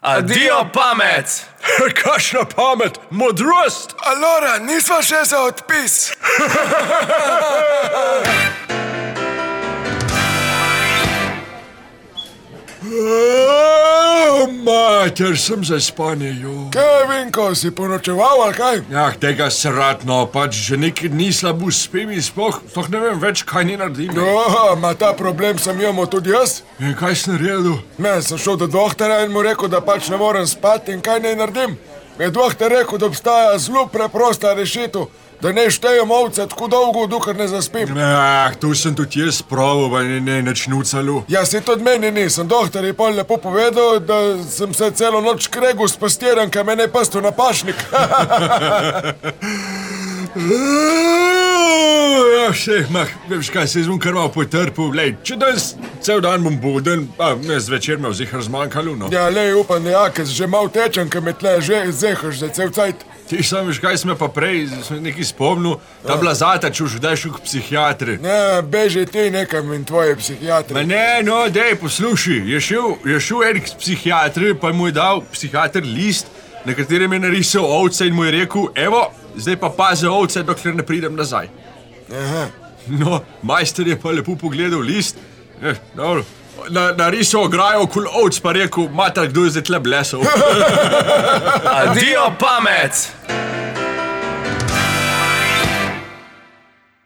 Adijo pamet! Kakšna pamet, modrost! Alora, nisva še za odpis. Mater, sem zaspanil. Kaj, Vinko, si ponočeval, ali kaj? Tega sratno, pač že nekaj dni slabo spim in sploh ne vem več, kaj ni naredim. Ma ta problem sem imel tudi jaz. Kaj si naredil? Ne, sem šel do doktora in mu rekel, da pač ne morem spati in kaj naj naredim. Je doktor rekel, da obstaja zelo preprosta rešitev, da ne štejem ovce tako dolgo, dokler ne zaspim. Tu sem tudi jaz pravil, pa ne načnucalo. Ja, si tudi meni nisem. Doktor je pol lepo povedal, da sem se celo noč kregel s pastirom, kaj me ne pastil na pašnik. Veš kaj, se izvon kar malo potrpil. Lej, če danes cel dan bom buden, pa me zvečer me vzihar zmanjkalo, no. Ja, lej, upam, da ja, ker že malo tečem, ker me tle že zehaš za cel cajt. Ti sam veš kaj, sme pa prej nekaj spomnil, ta bila zata, čuš, kdaj šel k psihiatri. Ne, beži ti nekam in tvoje psihiatri. Ma ne, no, dej, posluši, je šel en k psihiatri, pa mu je dal psihiatr list, na katerem je narisal ovce in mu je rekel, evo, zdaj pa pazi ovce, dokler ne pridem nazaj. Aha. No, majster je pa lepo pogledal list, dobro, narisal ograjo okoli ovc, pa rekel, mater, kdo je zdaj tle blesal. Adijo pamet!